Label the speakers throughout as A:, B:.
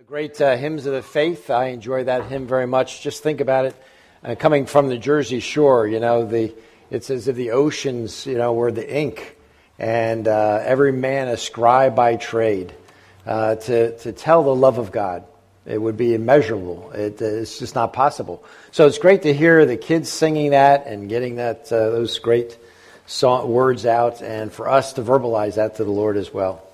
A: Great hymns of the faith. I enjoy that hymn very much. Just think about it, coming from the Jersey Shore. It's as if the oceans, were the ink, and every man a scribe by trade. To tell the love of God, it would be immeasurable. It's just not possible. So it's great to hear the kids singing that and getting those great words out, and for us to verbalize that to the Lord as well.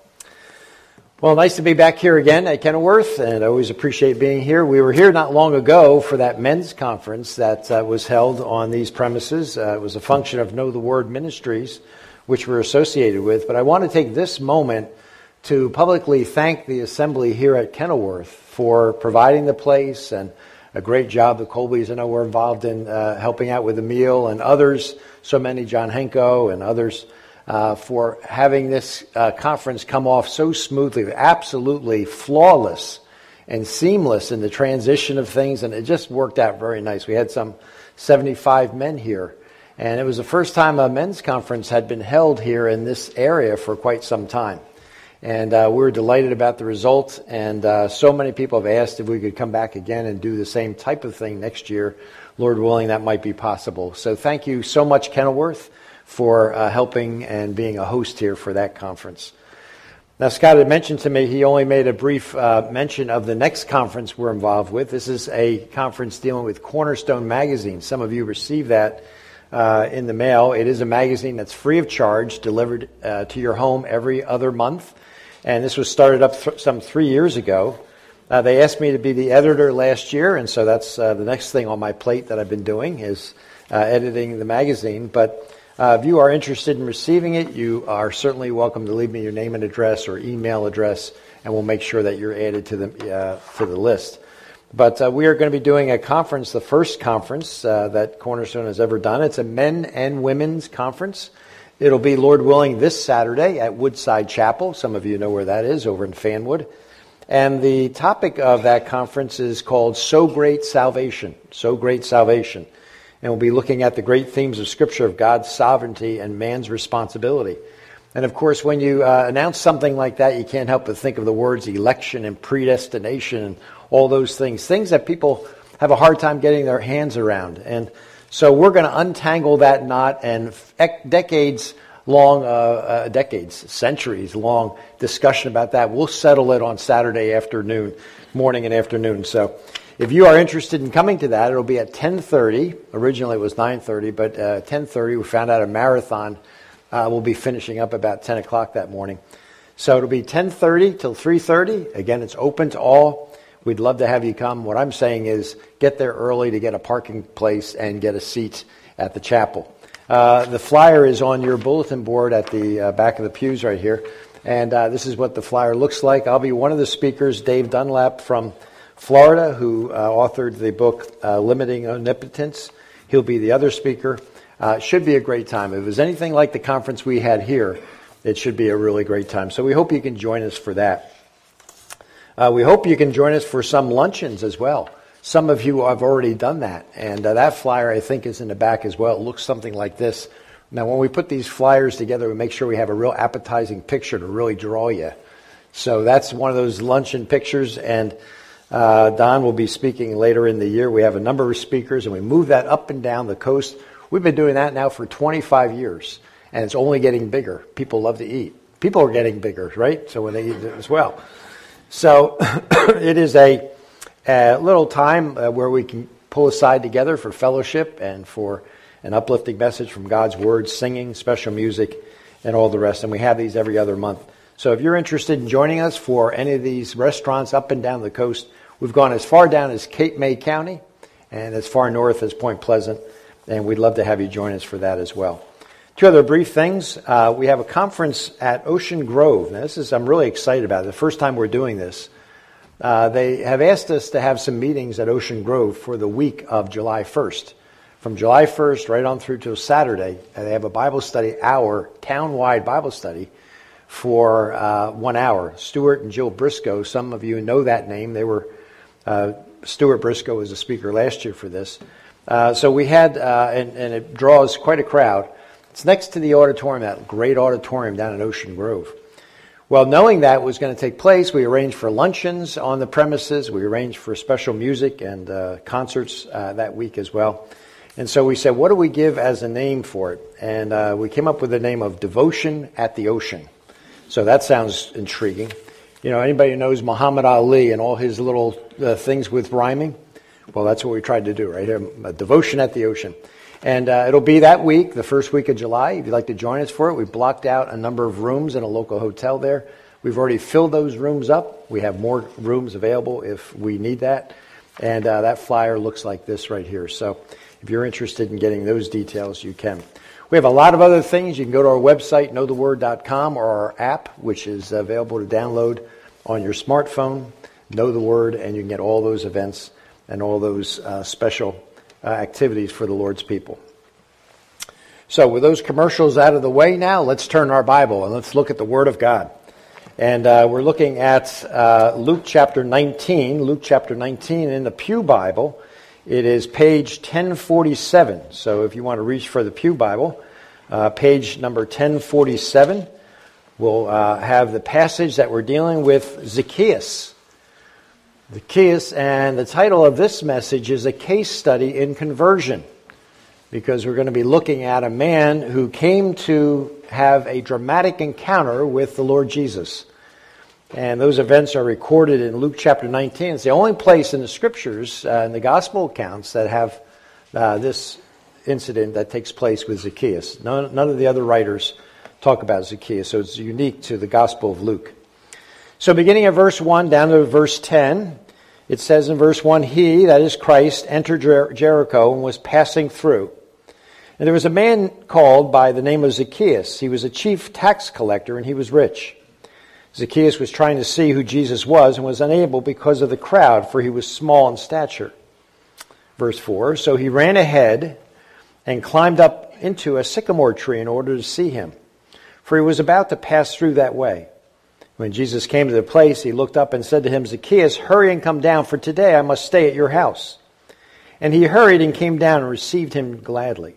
A: Well, nice to be back here again at Kenilworth, and I always appreciate being here. We were here not long ago for that men's conference that was held on these premises. It was a function of Know the Word Ministries, which we're associated with. But I want to take this moment to publicly thank the assembly here at Kenilworth for providing the place and a great job. The Colbys, I know, were involved in helping out with the meal, and others, so many, John Henko and others, for having this conference come off so smoothly, absolutely flawless and seamless in the transition of things, and it just worked out very nice. We had some 75 men here, and it was the first time a men's conference had been held here in this area for quite some time. And we were delighted about the result, and so many people have asked if we could come back again and do the same type of thing next year. Lord willing, that might be possible. So thank you so much, Kenilworth, for helping and being a host here for that conference. Now, Scott had mentioned to me, he only made a brief mention of the next conference we're involved with. This is a conference dealing with Cornerstone Magazine. Some of you received that in the mail. It is a magazine that's free of charge, delivered to your home every other month. And this was started up some 3 years ago. They asked me to be the editor last year, and so that's the next thing on my plate that I've been doing is editing the magazine. But if you are interested in receiving it, you are certainly welcome to leave me your name and address or email address, and we'll make sure that you're added to the list. But we are going to be doing a conference, the first conference that Cornerstone has ever done. It's a men and women's conference. It'll be, Lord willing, this Saturday at Woodside Chapel. Some of you know where that is, over in Fanwood. And the topic of that conference is called So Great Salvation. So Great Salvation. And we'll be looking at the great themes of Scripture of God's sovereignty and man's responsibility. And of course, when you announce something like that, you can't help but think of the words election and predestination and all those things that people have a hard time getting their hands around. And so we're going to untangle that knot, and centuries-long discussion about that. We'll settle it on Saturday afternoon, morning and afternoon. So if you are interested in coming to that, it'll be at 10:30. Originally it was 9:30, but 10:30. We found out a marathon will be finishing up about 10 o'clock that morning. So it'll be 10:30 till 3:30. Again, it's open to all. We'd love to have you come. What I'm saying is get there early to get a parking place and get a seat at the chapel. The flyer is on your bulletin board at the back of the pews right here. And this is what the flyer looks like. I'll be one of the speakers, Dave Dunlap from Florida, who authored the book Limiting Omnipotence. He'll be the other speaker. It should be a great time. If it was anything like the conference we had here, it should be a really great time. So we hope you can join us for that. We hope you can join us for some luncheons as well. Some of you have already done that, and that flyer, I think, is in the back as well. It looks something like this. Now, when we put these flyers together, we make sure we have a real appetizing picture to really draw you. So that's one of those luncheon pictures, and Don will be speaking later in the year. We have a number of speakers, and we move that up and down the coast. We've been doing that now for 25 years, and it's only getting bigger. People love to eat. People are getting bigger, right? So when they eat as well. So it is a little time where we can pull aside together for fellowship and for an uplifting message from God's Word, singing, special music, and all the rest. And we have these every other month. So if you're interested in joining us for any of these restaurants up and down the coast, we've gone as far down as Cape May County and as far north as Point Pleasant. And we'd love to have you join us for that as well. Two other brief things. We have a conference at Ocean Grove. Now, I'm really excited about it. The first time we're doing this. They have asked us to have some meetings at Ocean Grove for the week of July 1st. From July 1st right on through till Saturday, they have a Bible study hour, town-wide Bible study for 1 hour. Stuart and Jill Briscoe, some of you know that name. They were Stuart Briscoe was a speaker last year for this. So we had, and it draws quite a crowd. It's next to the auditorium, that great auditorium down at Ocean Grove. Well, knowing that was going to take place, we arranged for luncheons on the premises. We arranged for special music and concerts that week as well. And so we said, what do we give as a name for it? And we came up with the name of Devotion at the Ocean. So that sounds intriguing. You know, anybody who knows Muhammad Ali and all his little things with rhyming? Well, that's what we tried to do right here, a Devotion at the Ocean. And it'll be that week, the first week of July. If you'd like to join us for it, we've blocked out a number of rooms in a local hotel there. We've already filled those rooms up. We have more rooms available if we need that. And that flyer looks like this right here. So if you're interested in getting those details, you can. We have a lot of other things. You can go to our website, knowtheword.com, or our app, which is available to download on your smartphone, Know the Word, and you can get all those events and all those special activities for the Lord's people. So with those commercials out of the way now, let's turn our Bible and let's look at the Word of God. And we're looking at Luke chapter 19. Luke chapter 19 in the Pew Bible. It is page 1047. So if you want to reach for the Pew Bible, page number 1047, we'll have the passage that we're dealing with, Zacchaeus. Zacchaeus, and the title of this message is A Case Study in Conversion, because we're going to be looking at a man who came to have a dramatic encounter with the Lord Jesus. And those events are recorded in Luke chapter 19. It's the only place in the Scriptures, in the Gospel accounts, that have this incident that takes place with Zacchaeus. None of the other writers talk about Zacchaeus, so it's unique to the Gospel of Luke. So beginning at verse 1 down to verse 10, it says in verse 1, He, that is Christ, entered Jericho and was passing through. And there was a man called by the name of Zacchaeus. He was a chief tax collector and he was rich. Zacchaeus was trying to see who Jesus was and was unable because of the crowd, for he was small in stature. Verse 4, So he ran ahead and climbed up into a sycamore tree in order to see him, for he was about to pass through that way. When Jesus came to the place, he looked up and said to him, Zacchaeus, hurry and come down, for today I must stay at your house. And he hurried and came down and received him gladly.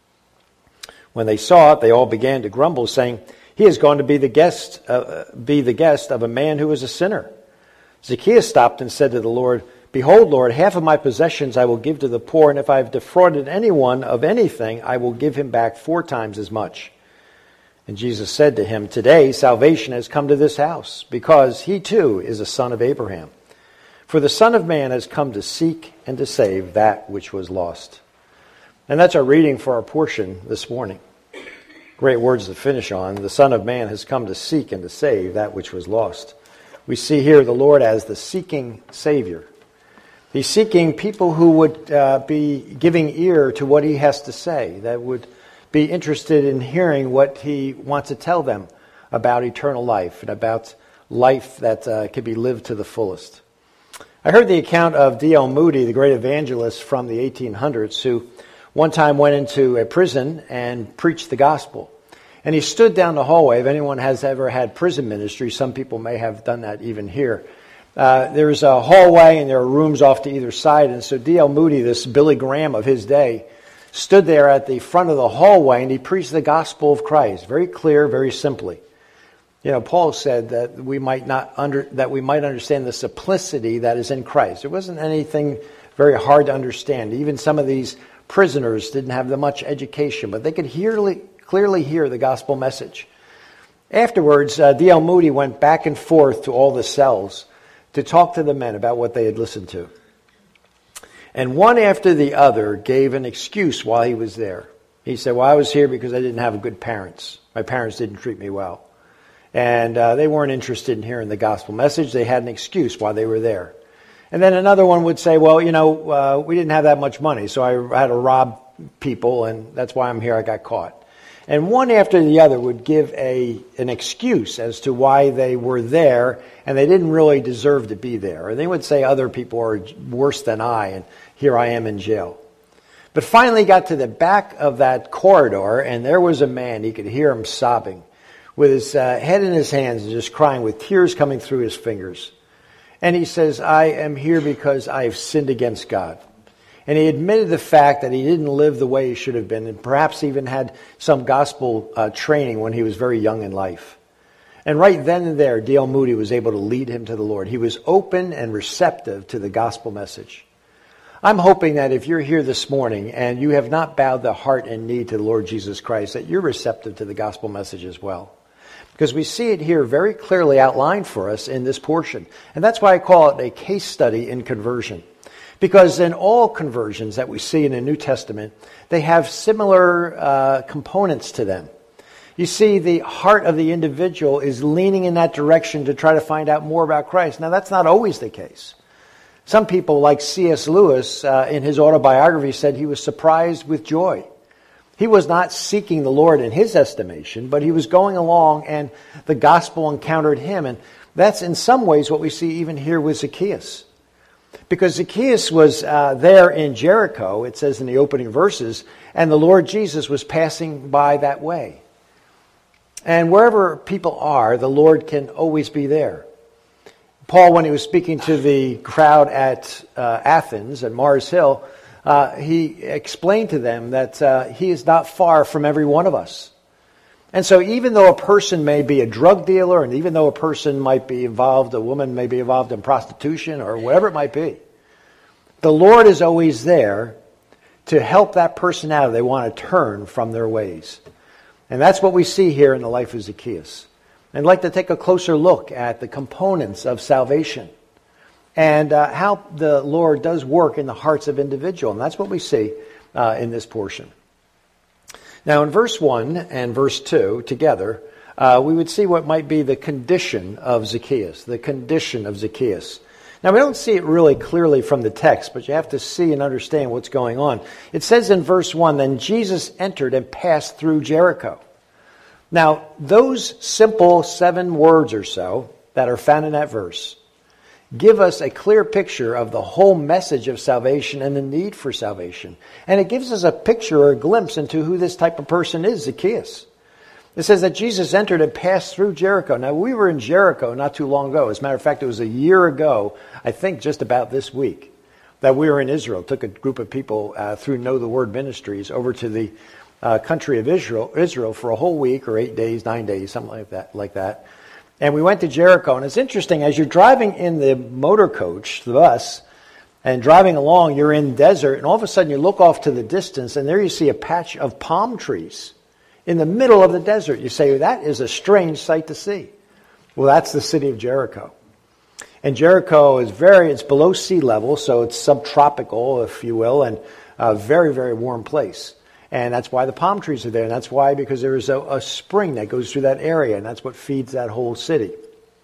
A: When they saw it, they all began to grumble, saying, He is going to be the guest of a man who is a sinner. Zacchaeus stopped and said to the Lord, Behold, Lord, half of my possessions I will give to the poor, and if I have defrauded anyone of anything, I will give him back 4 times as much. And Jesus said to him, Today salvation has come to this house, because he too is a son of Abraham. For the Son of Man has come to seek and to save that which was lost. And that's our reading for our portion this morning. Great words to finish on. The Son of Man has come to seek and to save that which was lost. We see here the Lord as the seeking Savior. He's seeking people who would be giving ear to what he has to say, that would be interested in hearing what he wants to tell them about eternal life and about life that can be lived to the fullest. I heard the account of D.L. Moody, the great evangelist from the 1800s, who one time went into a prison and preached the gospel. And he stood down the hallway. If anyone has ever had prison ministry, some people may have done that even here. There's a hallway and there are rooms off to either side. And so D.L. Moody, this Billy Graham of his day, stood there at the front of the hallway and he preached the gospel of Christ. Very clear, very simply. You know, Paul said that we might understand the simplicity that is in Christ. It wasn't anything very hard to understand. Even some of these prisoners didn't have that much education, but they could clearly hear the gospel message. Afterwards, D.L. Moody went back and forth to all the cells to talk to the men about what they had listened to. And one after the other gave an excuse while he was there. He said, well, I was here because I didn't have good parents. My parents didn't treat me well. And they weren't interested in hearing the gospel message. They had an excuse why they were there. And then another one would say, well, we didn't have that much money, so I had to rob people, and that's why I'm here. I got caught. And one after the other would give an excuse as to why they were there, and they didn't really deserve to be there. Or they would say other people are worse than I, and here I am in jail. But finally got to the back of that corridor, and there was a man. He could hear him sobbing, with his head in his hands and just crying with tears coming through his fingers. And he says, I am here because I have sinned against God. And he admitted the fact that he didn't live the way he should have been, and perhaps even had some gospel training when he was very young in life. And right then and there, D.L. Moody was able to lead him to the Lord. He was open and receptive to the gospel message. I'm hoping that if you're here this morning and you have not bowed the heart and knee to the Lord Jesus Christ, that you're receptive to the gospel message as well. Because we see it here very clearly outlined for us in this portion. And that's why I call it a case study in conversion. Because in all conversions that we see in the New Testament, they have similar components to them. You see, the heart of the individual is leaning in that direction to try to find out more about Christ. Now, that's not always the case. Some people, like C.S. Lewis, in his autobiography, said he was surprised with joy. He was not seeking the Lord in his estimation, but he was going along and the gospel encountered him. And that's in some ways what we see even here with Zacchaeus. Because Zacchaeus was there in Jericho, it says in the opening verses, and the Lord Jesus was passing by that way. And wherever people are, the Lord can always be there. Paul, when he was speaking to the crowd at Athens, at Mars Hill, he explained to them that he is not far from every one of us. And so even though a person may be a drug dealer, and even though a person might be involved, a woman may be involved in prostitution or whatever it might be, the Lord is always there to help that person out if they want to turn from their ways. And that's what we see here in the life of Zacchaeus. I'd like to take a closer look at the components of salvation and how the Lord does work in the hearts of individuals. And that's what we see in this portion. Now, in verse 1 and verse 2 together, we would see what might be the condition of Zacchaeus, the condition of Zacchaeus. Now, we don't see it really clearly from the text, but you have to see and understand what's going on. It says in verse 1, "Then Jesus entered and passed through Jericho." Now, those simple 7 words or so that are found in that verse give us a clear picture of the whole message of salvation and the need for salvation. And it gives us a picture or a glimpse into who this type of person is, Zacchaeus. It says that Jesus entered and passed through Jericho. Now, we were in Jericho not too long ago. As a matter of fact, it was a year ago, I think just about this week, that we were in Israel. Took a group of people through Know the Word Ministries over to the country of Israel for a whole week or 8 days, 9 days, something like that. And we went to Jericho. And it's interesting, as you're driving in the motor coach, the bus, and driving along, you're in desert, and all of a sudden you look off to the distance, and there you see a patch of palm trees in the middle of the desert. You say, that is a strange sight to see. Well, that's the city of Jericho. And Jericho is it's below sea level, so it's subtropical, if you will, and a very, very warm place. And that's why the palm trees are there. And that's why, because there is a spring that goes through that area, and that's what feeds that whole city.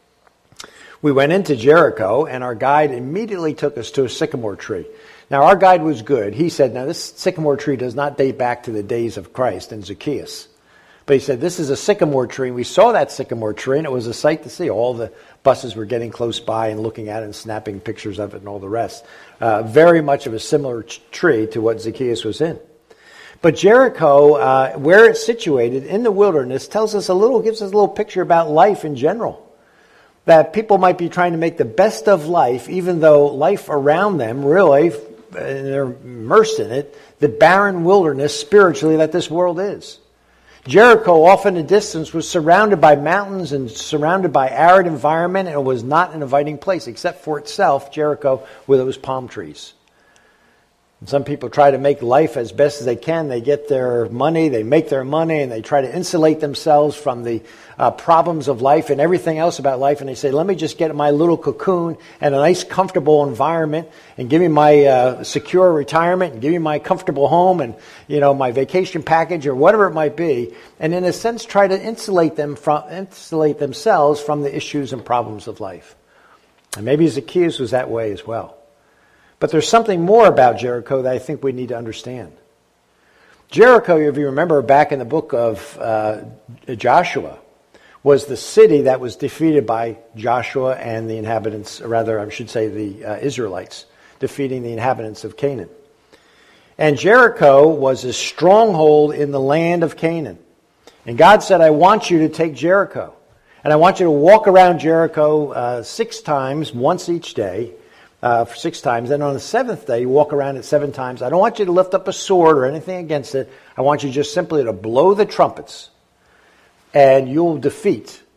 A: We went into Jericho, and our guide immediately took us to a sycamore tree. Now, our guide was good. He said, now, this sycamore tree does not date back to the days of Christ and Zacchaeus. But he said, this is a sycamore tree. And we saw that sycamore tree, and it was a sight to see. All the buses were getting close by and looking at it and snapping pictures of it and all the rest. Very much of a similar tree to what Zacchaeus was in. But Jericho, where it's situated in the wilderness, gives us a little picture about life in general. That people might be trying to make the best of life, even though life around them, really, they're immersed in it, the barren wilderness spiritually that this world is. Jericho, off in the distance, was surrounded by mountains and surrounded by arid environment, and it was not an inviting place, except for itself, Jericho, with those palm trees. And some people try to make life as best as they can. They get their money, they make their money, and they try to insulate themselves from the problems of life and everything else about life. And they say, let me just get my little cocoon and a nice, comfortable environment and give me my secure retirement and give me my comfortable home and, my vacation package or whatever it might be. And in a sense, try to insulate themselves from the issues and problems of life. And maybe Zacchaeus was that way as well. But there's something more about Jericho that I think we need to understand. Jericho, if you remember back in the book of Joshua, was the city that was defeated by Joshua and the inhabitants, the Israelites, defeating the inhabitants of Canaan. And Jericho was a stronghold in the land of Canaan. And God said, I want you to take Jericho. And I want you to walk around Jericho 6 times, once each day, for 6 times. Then on the 7th day, you walk around it 7 times. I don't want you to lift up a sword or anything against it. I want you just simply to blow the trumpets, and you'll defeat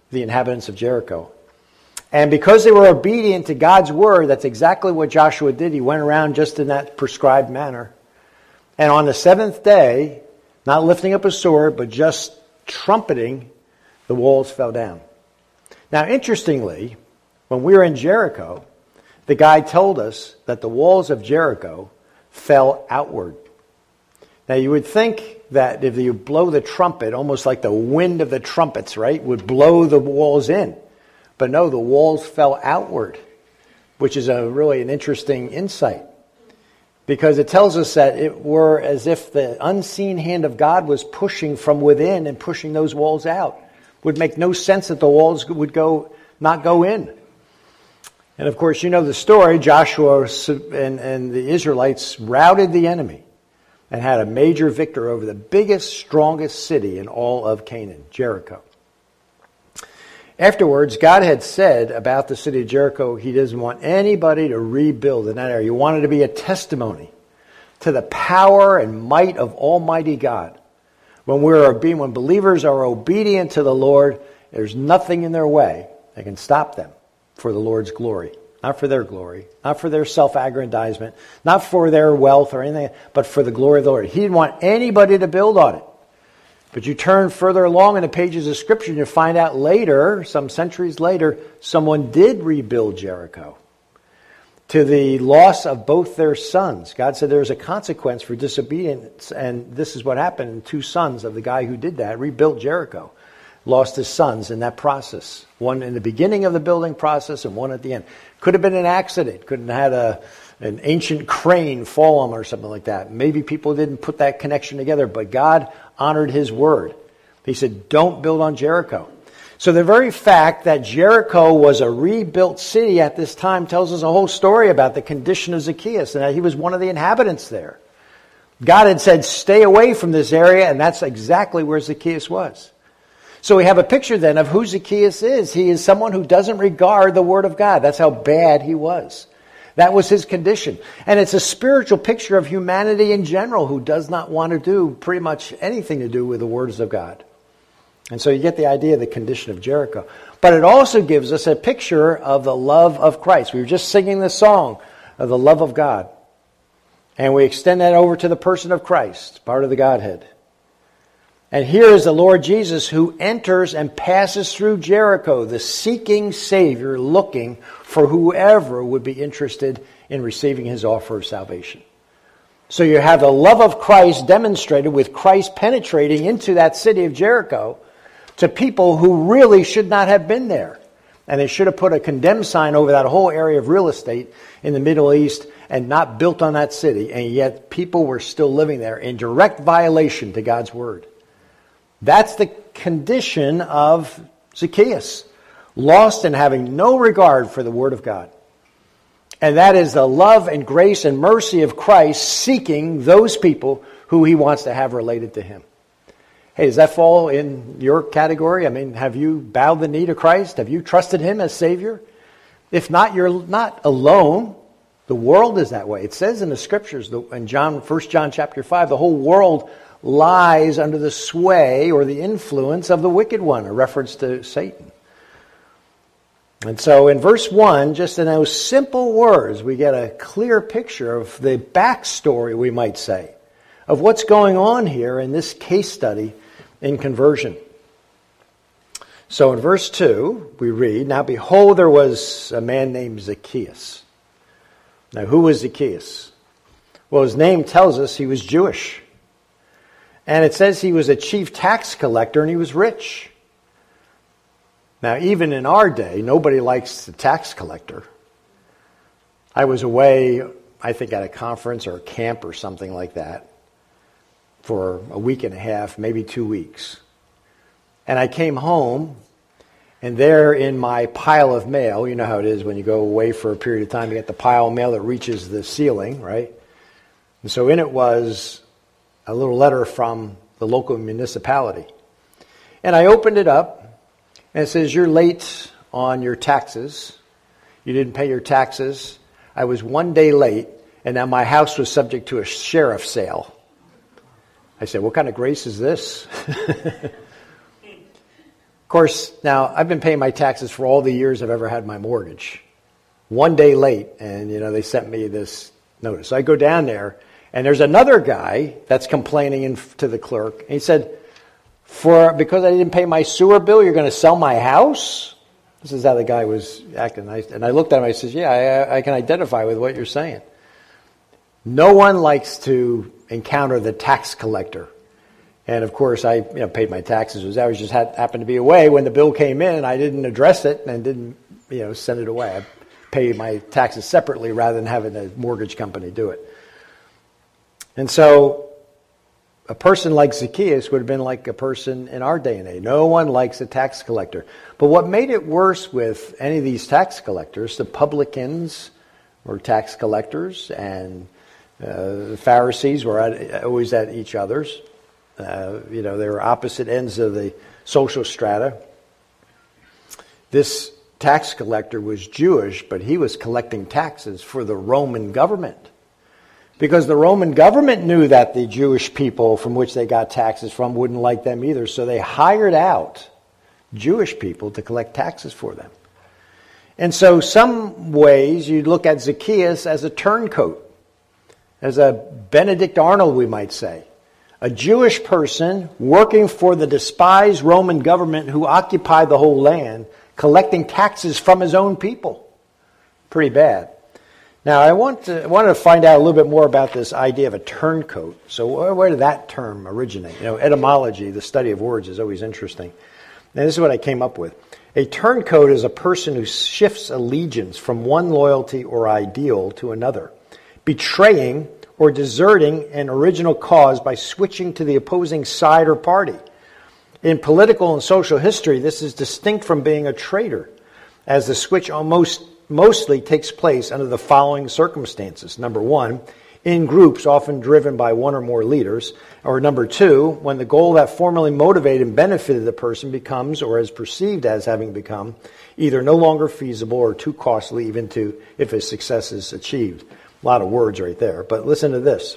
A: the inhabitants of Jericho. And because they were obedient to God's word, that's exactly what Joshua did. He went around just in that prescribed manner. And on the seventh day, not lifting up a sword, but just trumpeting, the walls fell down. Now, interestingly, when we were in Jericho, the guide told us that the walls of Jericho fell outward. Now, you would think that if you blow the trumpet, almost like the wind of the trumpets, right, would blow the walls in. But no, the walls fell outward, which is really an interesting insight. Because it tells us that it were as if the unseen hand of God was pushing from within and pushing those walls out. It would make no sense that the walls would not go in. And of course, you know the story. Joshua and the Israelites routed the enemy and had a major victory over the biggest, strongest city in all of Canaan, Jericho. Afterwards, God had said about the city of Jericho, he doesn't want anybody to rebuild in that area. He wanted to be a testimony to the power and might of Almighty God. When believers are obedient to the Lord, there's nothing in their way that can stop them for the Lord's glory. Not for their glory, not for their self-aggrandizement, not for their wealth or anything, but for the glory of the Lord. He didn't want anybody to build on it. But you turn further along in the pages of Scripture and you find out later, some centuries later, someone did rebuild Jericho to the loss of both their sons. God said there was a consequence for disobedience, and this is what happened. 2 sons of the guy who did that rebuilt Jericho. Lost his sons in that process. One in the beginning of the building process and one at the end. Could have been an accident. Could have had an ancient crane fall on them or something like that. Maybe people didn't put that connection together, but God honored his word. He said, don't build on Jericho. So the very fact that Jericho was a rebuilt city at this time tells us a whole story about the condition of Zacchaeus and that he was one of the inhabitants there. God had said, stay away from this area, and that's exactly where Zacchaeus was. So we have a picture then of who Zacchaeus is. He is someone who doesn't regard the word of God. That's how bad he was. That was his condition. And it's a spiritual picture of humanity in general who does not want to do pretty much anything to do with the words of God. And so you get the idea of the condition of Jericho. But it also gives us a picture of the love of Christ. We were just singing the song of the love of God. And we extend that over to the person of Christ, part of the Godhead. And here is the Lord Jesus who enters and passes through Jericho, the seeking Savior looking for whoever would be interested in receiving his offer of salvation. So you have the love of Christ demonstrated with Christ penetrating into that city of Jericho to people who really should not have been there. And they should have put a condemned sign over that whole area of real estate in the Middle East and not built on that city. And yet people were still living there in direct violation to God's word. That's the condition of Zacchaeus, lost and having no regard for the word of God. And that is the love and grace and mercy of Christ seeking those people who he wants to have related to him. Hey, does that fall in your category? I mean, have you bowed the knee to Christ? Have you trusted him as Savior? If not, you're not alone. The world is that way. It says in the Scriptures, in 1 John chapter 5, the whole world lies under the sway or the influence of the wicked one, a reference to Satan. And so in verse 1, just in those simple words, we get a clear picture of the backstory, we might say, of what's going on here in this case study in conversion. So in verse 2, we read, now behold, there was a man named Zacchaeus. Now who was Zacchaeus? Well, his name tells us he was Jewish. And it says he was a chief tax collector and he was rich. Now, even in our day, nobody likes the tax collector. I was away, I think, at a conference or a camp or something like that for a week and a half, maybe 2 weeks. And I came home, and there in my pile of mail, you know how it is when you go away for a period of time, you get the pile of mail that reaches the ceiling, right? And so in it was a little letter from the local municipality. And I opened it up, and it says, you're late on your taxes. You didn't pay your taxes. I was 1 day late, and now my house was subject to a sheriff's sale. I said, what kind of grace is this? course, now I've been paying my taxes for all the years I've ever had my mortgage. One day late, and they sent me this notice. So I go down there, and there's another guy that's complaining to the clerk. And he said, because I didn't pay my sewer bill, you're going to sell my house? This is how the guy was acting. And I looked at him, I said, yeah, I can identify with what you're saying. No one likes to encounter the tax collector. And of course, I paid my taxes. I was just happened to be away when the bill came in, and I didn't address it and didn't send it away. I paid my taxes separately rather than having a mortgage company do it. And so a person like Zacchaeus would have been like a person in our day and age. No one likes a tax collector. But what made it worse with any of these tax collectors, the publicans were tax collectors, and the Pharisees were always at each other's. They were opposite ends of the social strata. This tax collector was Jewish, but he was collecting taxes for the Roman government. Because the Roman government knew that the Jewish people from which they got taxes from wouldn't like them either, so they hired out Jewish people to collect taxes for them. And so some ways you'd look at Zacchaeus as a turncoat, as a Benedict Arnold, we might say. A Jewish person working for the despised Roman government who occupied the whole land, collecting taxes from his own people. Pretty bad. Now, I wanted to find out a little bit more about this idea of a turncoat. So where did that term originate? Etymology, the study of words, is always interesting. And this is what I came up with. A turncoat is a person who shifts allegiance from one loyalty or ideal to another, betraying or deserting an original cause by switching to the opposing side or party. In political and social history, this is distinct from being a traitor, as the switch mostly takes place under the following circumstances. Number one, in groups often driven by one or more leaders. Or number two, when the goal that formerly motivated and benefited the person becomes, or is perceived as having become, either no longer feasible or too costly even if a success is achieved. A lot of words right there. But listen to this.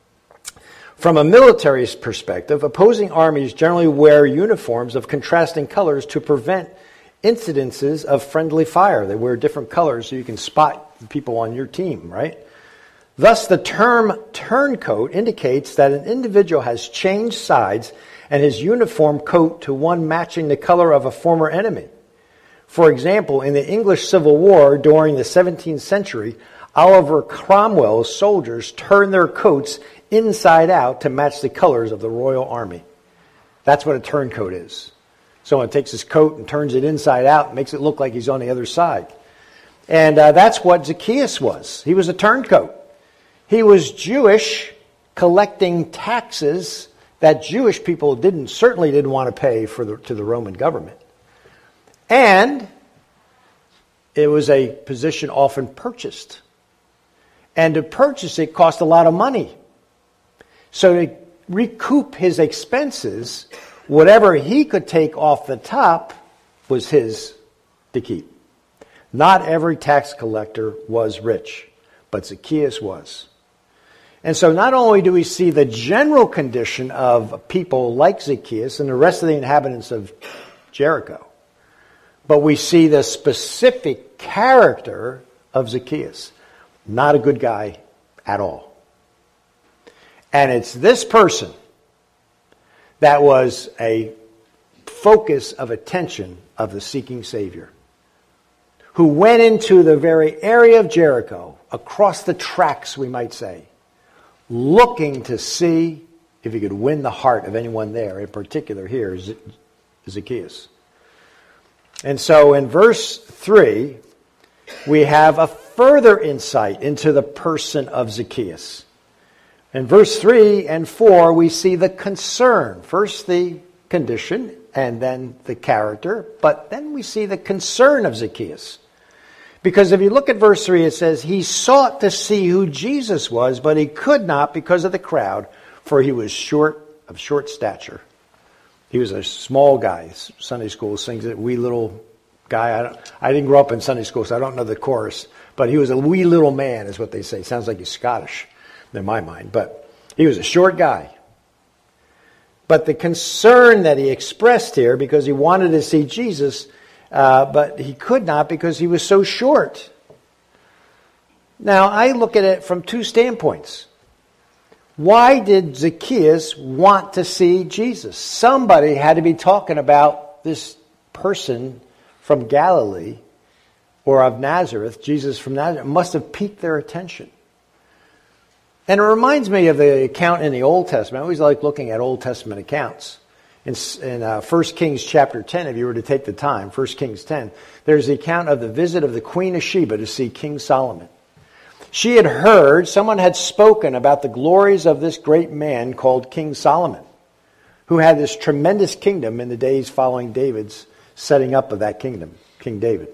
A: From a military perspective, opposing armies generally wear uniforms of contrasting colors to prevent incidences of friendly fire. They wear different colors so you can spot the people on your team, right? Thus, the term turncoat indicates that an individual has changed sides and his uniform coat to one matching the color of a former enemy. For example, in the English Civil War during the 17th century, Oliver Cromwell's soldiers turned their coats inside out to match the colors of the Royal Army. That's what a turncoat is. Someone takes his coat and turns it inside out, makes it look like he's on the other side. And that's what Zacchaeus was. He was a turncoat. He was Jewish, collecting taxes that Jewish people certainly didn't want to pay to the Roman government. And it was a position often purchased. And to purchase it cost a lot of money. So to recoup his expenses, whatever he could take off the top was his to keep. Not every tax collector was rich, but Zacchaeus was. And so not only do we see the general condition of people like Zacchaeus and the rest of the inhabitants of Jericho, but we see the specific character of Zacchaeus. Not a good guy at all. And it's this person that was a focus of attention of the seeking Savior, who went into the very area of Jericho, across the tracks, we might say, looking to see if he could win the heart of anyone there, in particular here, Zacchaeus. And so in verse 3, we have a further insight into the person of Zacchaeus. In verse 3 and 4, we see the concern. First the condition, and then the character, but then we see the concern of Zacchaeus. Because if you look at verse 3, it says, he sought to see who Jesus was, but he could not because of the crowd, for he was of short stature. He was a small guy. Sunday school sings it, wee little guy. I didn't grow up in Sunday school, so I don't know the chorus. But he was a wee little man, is what they say. Sounds like he's Scottish in my mind. But he was a short guy. But the concern that he expressed here, because he wanted to see Jesus, but he could not because he was so short. Now, I look at it from two standpoints. Why did Zacchaeus want to see Jesus? Somebody had to be talking about this person from Galilee or of Nazareth, Jesus from Nazareth, must have piqued their attention. And it reminds me of the account in the Old Testament. I always like looking at Old Testament accounts. In 1 Kings chapter 10, if you were to take the time, 1 Kings 10, there's the account of the visit of the Queen of Sheba to see King Solomon. She had heard, someone had spoken about the glories of this great man called King Solomon, who had this tremendous kingdom in the days following David's setting up of that kingdom, King David.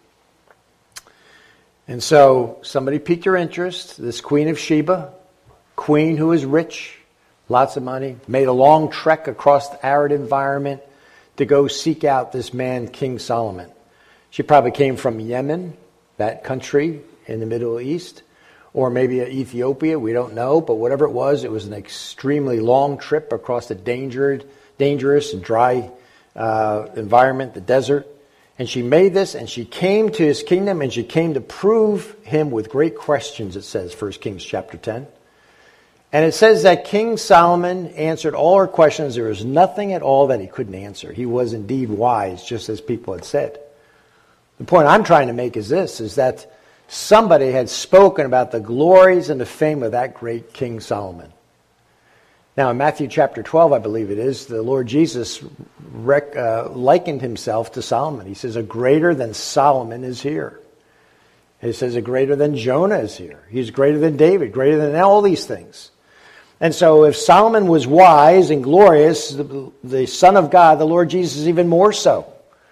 A: And so somebody piqued her interest, this Queen of Sheba, queen who was rich, lots of money, made a long trek across the arid environment to go seek out this man, King Solomon. She probably came from Yemen, that country in the Middle East, or maybe Ethiopia, we don't know, but whatever it was an extremely long trip across a dangerous and dry environment, the desert. And she made this, and she came to his kingdom, and she came to prove him with great questions, it says, 1 Kings chapter 10. And it says that King Solomon answered all her questions. There was nothing at all that he couldn't answer. He was indeed wise, just as people had said. The point I'm trying to make is this, is that somebody had spoken about the glories and the fame of that great King Solomon. Now, in Matthew chapter 12, I believe it is, the Lord Jesus likened himself to Solomon. He says, a greater than Solomon is here. He says, a greater than Jonah is here. He's greater than David, greater than all these things. And so if Solomon was wise and glorious, the Son of God, the Lord Jesus, is even more so.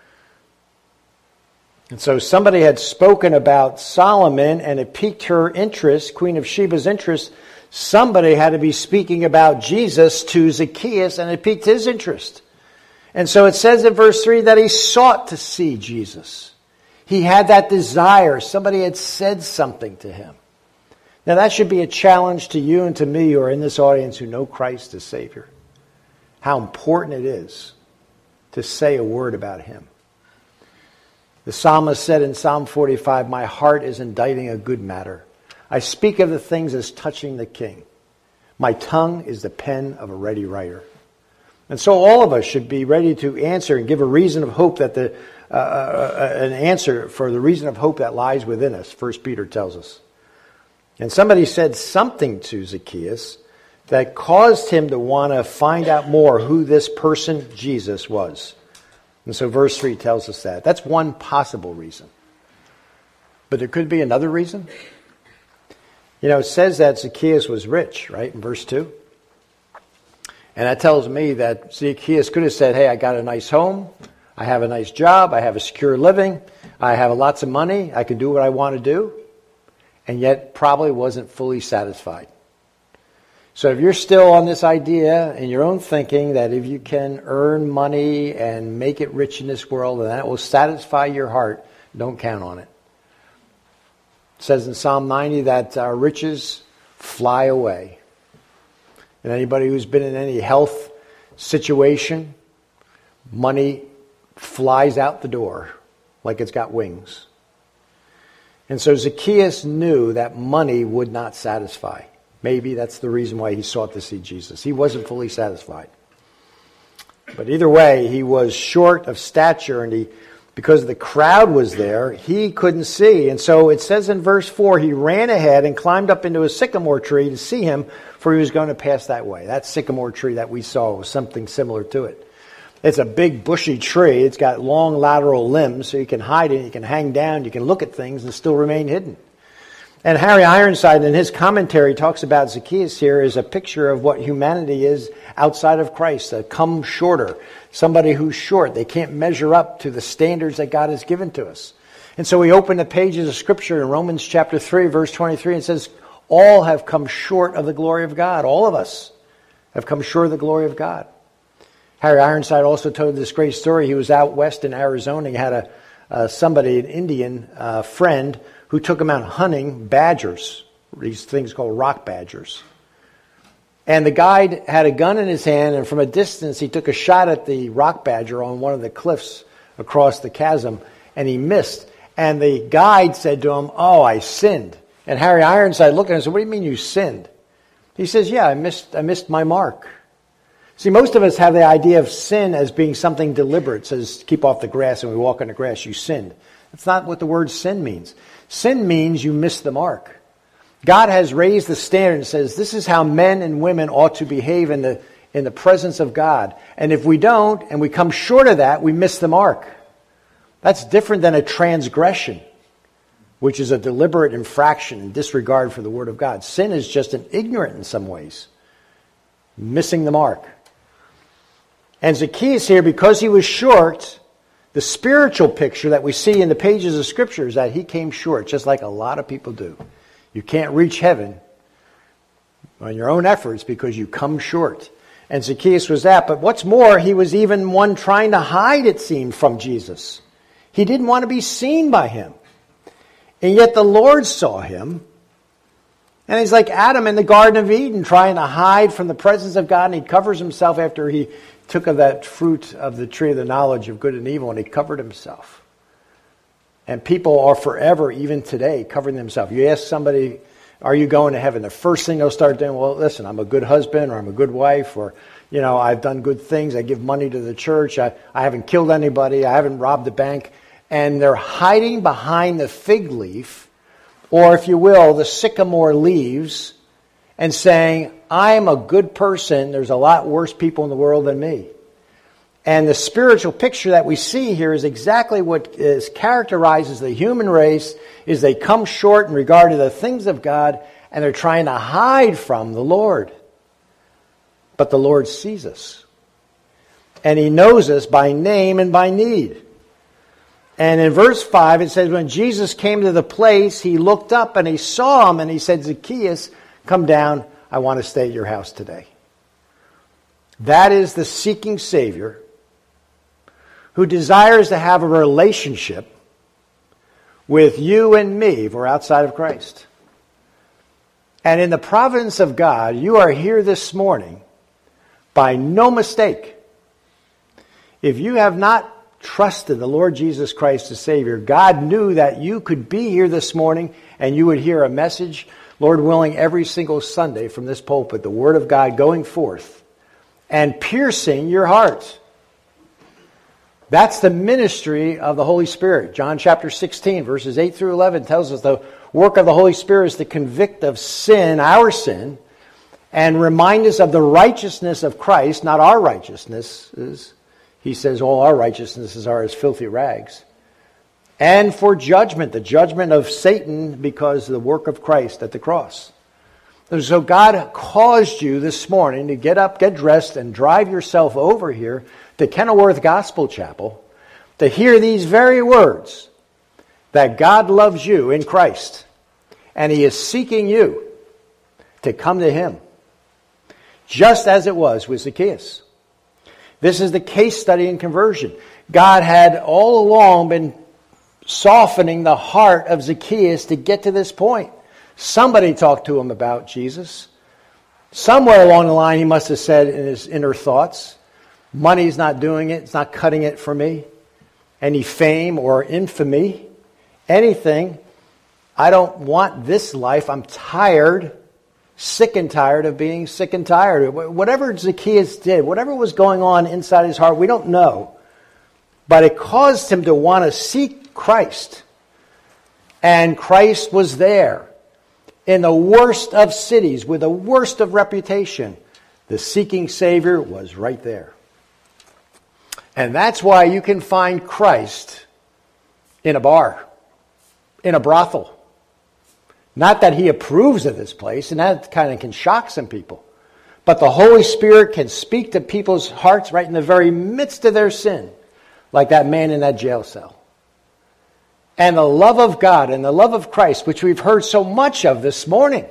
A: And so somebody had spoken about Solomon, and it piqued her interest, Queen of Sheba's interest. Somebody had to be speaking about Jesus to Zacchaeus, and it piqued his interest. And so it says in verse 3 that he sought to see Jesus. He had that desire. Somebody had said something to him. Now that should be a challenge to you and to me who are in this audience who know Christ as Savior. How important it is to say a word about him. The psalmist said in Psalm 45, my heart is inditing a good matter. I speak of the things as touching the King. My tongue is the pen of a ready writer. And so all of us should be ready to answer and give a reason of hope that an answer for the reason of hope that lies within us, 1 Peter tells us. And somebody said something to Zacchaeus that caused him to want to find out more who this person, Jesus, was. And so verse 3 tells us that. That's one possible reason. But there could be another reason. You know, it says that Zacchaeus was rich, right, in verse 2. And that tells me that Zacchaeus could have said, hey, I got a nice home, I have a nice job, I have a secure living, I have lots of money, I can do what I want to do, and yet probably wasn't fully satisfied. So if you're still on this idea in your own thinking that if you can earn money and make it rich in this world and that will satisfy your heart, don't count on it. It says in Psalm 90 that our riches fly away. And anybody who's been in any health situation, money flies out the door like it's got wings. And so Zacchaeus knew that money would not satisfy. Maybe that's the reason why he sought to see Jesus. He wasn't fully satisfied. But either way, he was short of stature, and because the crowd was there, he couldn't see. And so it says in verse 4, he ran ahead and climbed up into a sycamore tree to see him, for he was going to pass that way. That sycamore tree that we saw was something similar to it. It's a big bushy tree. It's got long lateral limbs, so you can hide it, you can hang down, you can look at things and still remain hidden. And Harry Ironside in his commentary talks about Zacchaeus here as a picture of what humanity is outside of Christ, a come shorter, somebody who's short. They can't measure up to the standards that God has given to us. And so we open the pages of Scripture in Romans chapter 3, verse 23, and it says, all have come short of the glory of God. All of us have come short of the glory of God. Harry Ironside also told this great story. He was out west in Arizona. He had an Indian friend who took him out hunting badgers, these things called rock badgers. And the guide had a gun in his hand, and from a distance he took a shot at the rock badger on one of the cliffs across the chasm, and he missed. And the guide said to him, "Oh, I sinned." And Harry Ironside looked at him and said, "What do you mean you sinned?" He says, "Yeah, I missed my mark." See, most of us have the idea of sin as being something deliberate. It says, keep off the grass, and we walk on the grass, you sinned. That's not what the word sin means. Sin means you missed the mark. God has raised the standard and says, this is how men and women ought to behave in the presence of God. And if we don't, and we come short of that, we miss the mark. That's different than a transgression, which is a deliberate infraction and disregard for the Word of God. Sin is just an ignorant in some ways, missing the mark. And Zacchaeus here, because he was short, the spiritual picture that we see in the pages of Scripture is that he came short, just like a lot of people do. You can't reach heaven on your own efforts because you come short. And Zacchaeus was that. But what's more, he was even one trying to hide, it seemed, from Jesus. He didn't want to be seen by him. And yet the Lord saw him. And he's like Adam in the Garden of Eden, trying to hide from the presence of God. And he covers himself after he took of that fruit of the tree of the knowledge of good and evil, and he covered himself. And people are forever, even today, covering themselves. You ask somebody, are you going to heaven? The first thing they'll start doing, well, listen, I'm a good husband, or I'm a good wife, or, I've done good things. I give money to the church. I haven't killed anybody. I haven't robbed a bank. And they're hiding behind the fig leaf, or if you will, the sycamore leaves, and saying, I'm a good person. There's a lot worse people in the world than me. And the spiritual picture that we see here is exactly what characterizes the human race, is they come short in regard to the things of God, and they're trying to hide from the Lord. But the Lord sees us. And He knows us by name and by need. And in verse 5 it says, when Jesus came to the place, He looked up and He saw him, and He said, Zacchaeus, come down, I want to stay at your house today. That is the seeking Savior who desires to have a relationship with you and me if we're outside of Christ. And in the providence of God, you are here this morning by no mistake. If you have not trusted the Lord Jesus Christ as Savior, God knew that you could be here this morning and you would hear a message, Lord willing, every single Sunday from this pulpit, the Word of God going forth and piercing your heart. That's the ministry of the Holy Spirit. John chapter 16, verses 8 through 11 tells us the work of the Holy Spirit is to convict of sin, our sin, and remind us of the righteousness of Christ, not our righteousnesses. He says all our righteousnesses are as filthy rags. And for judgment, the judgment of Satan because of the work of Christ at the cross. And so God caused you this morning to get up, get dressed, and drive yourself over here to Kenilworth Gospel Chapel to hear these very words, that God loves you in Christ, and He is seeking you to come to Him, just as it was with Zacchaeus. This is the case study in conversion. God had all along been softening the heart of Zacchaeus to get to this point. Somebody talked to him about Jesus. Somewhere along the line he must have said in his inner thoughts, money's not doing it, it's not cutting it for me. Any fame or infamy, anything. I don't want this life. I'm tired, sick and tired of being sick and tired. Whatever Zacchaeus did, whatever was going on inside his heart, we don't know. But it caused him to want to seek Christ. And Christ was there. In the worst of cities, with the worst of reputation, the seeking Savior was right there. And that's why you can find Christ in a bar, in a brothel. Not that He approves of this place, and that kind of can shock some people. But the Holy Spirit can speak to people's hearts right in the very midst of their sin, like that man in that jail cell. And the love of God and the love of Christ, which we've heard so much of this morning,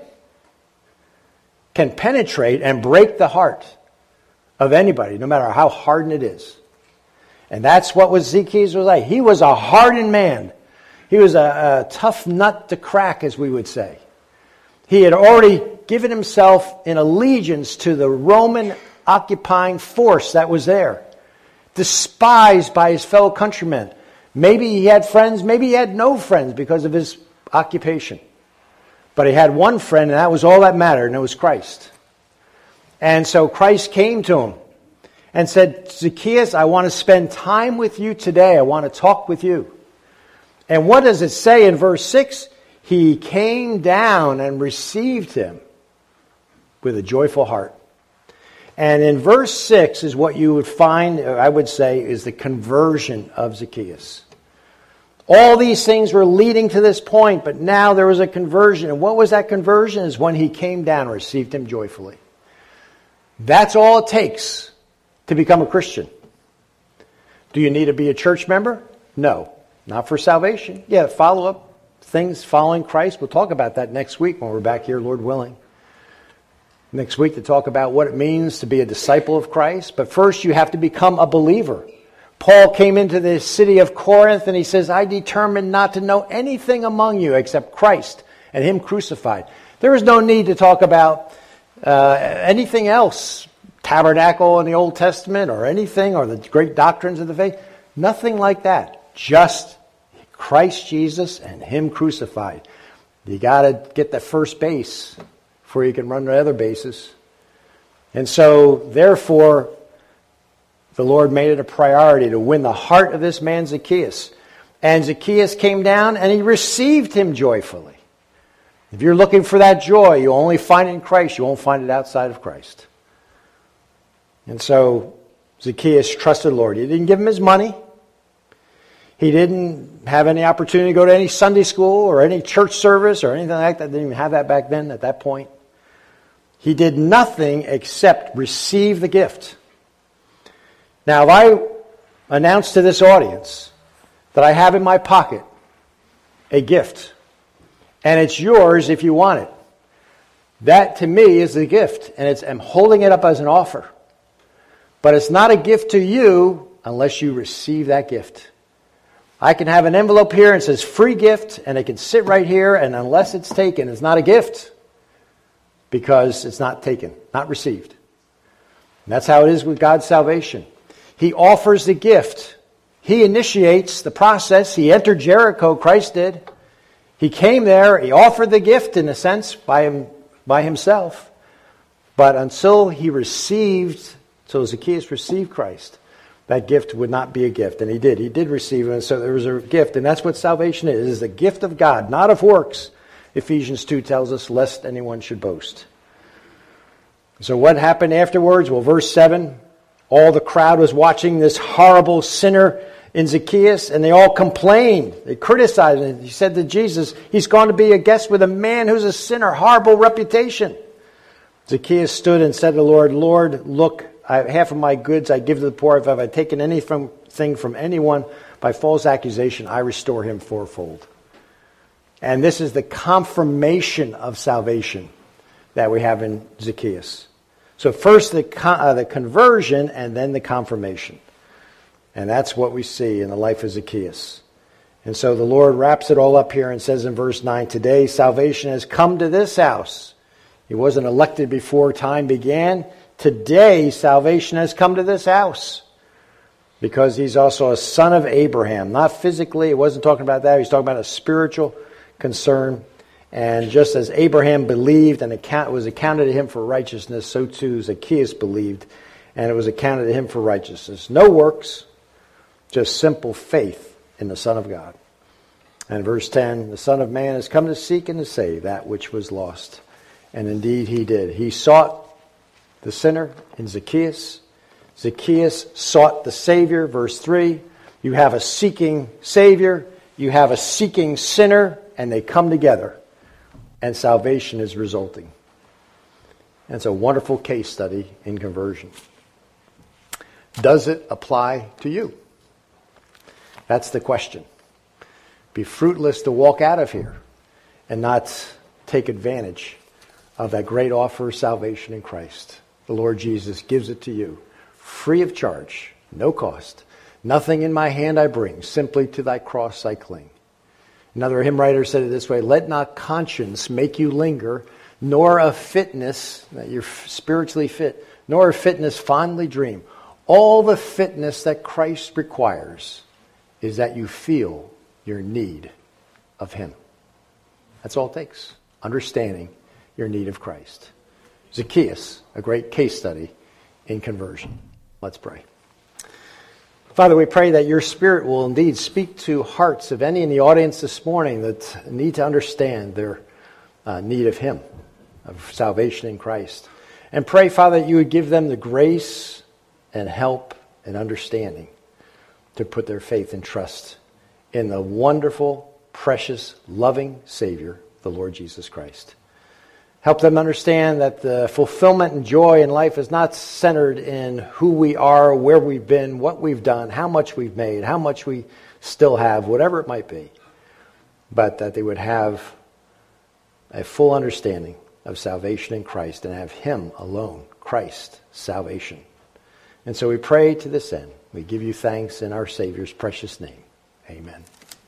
A: can penetrate and break the heart of anybody, no matter how hardened it is. And that's what Zacchaeus was like. He was a hardened man. He was a tough nut to crack, as we would say. He had already given himself in allegiance to the Roman occupying force that was there. Despised by his fellow countrymen. Maybe he had friends, maybe he had no friends because of his occupation. But he had one friend, and that was all that mattered, and it was Christ. And so Christ came to him and said, Zacchaeus, I want to spend time with you today. I want to talk with you. And what does it say in verse 6? He came down and received him with a joyful heart. And in verse 6 is what you would find, I would say, is the conversion of Zacchaeus. All these things were leading to this point, but now there was a conversion. And what was that conversion? Is when he came down and received him joyfully. That's all it takes to become a Christian. Do you need to be a church member? No, not for salvation. Yeah, follow up things following Christ. We'll talk about that next week when we're back here, Lord willing. Next week to talk about what it means to be a disciple of Christ. But first you have to become a believer. Paul came into the city of Corinth and he says, I determined not to know anything among you except Christ and him crucified. There is no need to talk about anything else, tabernacle in the Old Testament or anything, or the great doctrines of the faith. Nothing like that. Just Christ Jesus and him crucified. You got to get the first base before you can run the other bases. And so, therefore, the Lord made it a priority to win the heart of this man Zacchaeus. And Zacchaeus came down and he received him joyfully. If you're looking for that joy, you'll only find it in Christ. You won't find it outside of Christ. And so Zacchaeus trusted the Lord. He didn't give him his money. He didn't have any opportunity to go to any Sunday school or any church service or anything like that. They didn't even have that back then at that point. He did nothing except receive the gift. Now, if I announce to this audience that I have in my pocket a gift, and it's yours if you want it, that to me is the gift, and I'm holding it up as an offer. But it's not a gift to you unless you receive that gift. I can have an envelope here and it says free gift, and it can sit right here, and unless it's taken, it's not a gift because it's not taken, not received. And that's how it is with God's salvation. He offers the gift. He initiates the process. He entered Jericho, Christ did. He came there, he offered the gift in a sense by himself. But until Zacchaeus received Christ, that gift would not be a gift. And he did. He did receive it, and so there was a gift. And that's what salvation is. It is the gift of God, not of works. Ephesians 2 tells us, lest anyone should boast. So what happened afterwards? Well, verse 7, all the crowd was watching this horrible sinner in Zacchaeus, and they all complained. They criticized him. He said to Jesus, he's gone to be a guest with a man who's a sinner, horrible reputation. Zacchaeus stood and said to the Lord, Lord, look, half of my goods I give to the poor. If I've taken anything from anyone by false accusation, I restore him fourfold. And this is the confirmation of salvation that we have in Zacchaeus. So first the conversion and then the confirmation. And that's what we see in the life of Zacchaeus. And so the Lord wraps it all up here and says in verse 9, today salvation has come to this house. He wasn't elected before time began. Today salvation has come to this house. Because he's also a son of Abraham. Not physically, it wasn't talking about that. He's talking about a spiritual concern. And just as Abraham believed and it was accounted to him for righteousness, so too Zacchaeus believed and it was accounted to him for righteousness. No works, just simple faith in the Son of God. And verse 10, the Son of Man has come to seek and to save that which was lost. And indeed he did. He sought the sinner in Zacchaeus. Zacchaeus sought the Savior. Verse 3, you have a seeking Savior, you have a seeking sinner, and they come together. And salvation is resulting. And it's a wonderful case study in conversion. Does it apply to you? That's the question. Be fruitless to walk out of here and not take advantage of that great offer of salvation in Christ. The Lord Jesus gives it to you, free of charge, no cost. Nothing in my hand I bring, simply to thy cross I cling. Another hymn writer said it this way, let not conscience make you linger, nor of fitness, that you're spiritually fit, nor of fitness fondly dream. All the fitness that Christ requires is that you feel your need of him. That's all it takes. Understanding your need of Christ. Zacchaeus, a great case study in conversion. Let's pray. Father, we pray that your Spirit will indeed speak to hearts of any in the audience this morning that need to understand their need of him, of salvation in Christ. And pray, Father, that you would give them the grace and help and understanding to put their faith and trust in the wonderful, precious, loving Savior, the Lord Jesus Christ. Help them understand that the fulfillment and joy in life is not centered in who we are, where we've been, what we've done, how much we've made, how much we still have, whatever it might be, but that they would have a full understanding of salvation in Christ and have him alone, Christ, salvation. And so we pray to this end. We give you thanks in our Savior's precious name. Amen.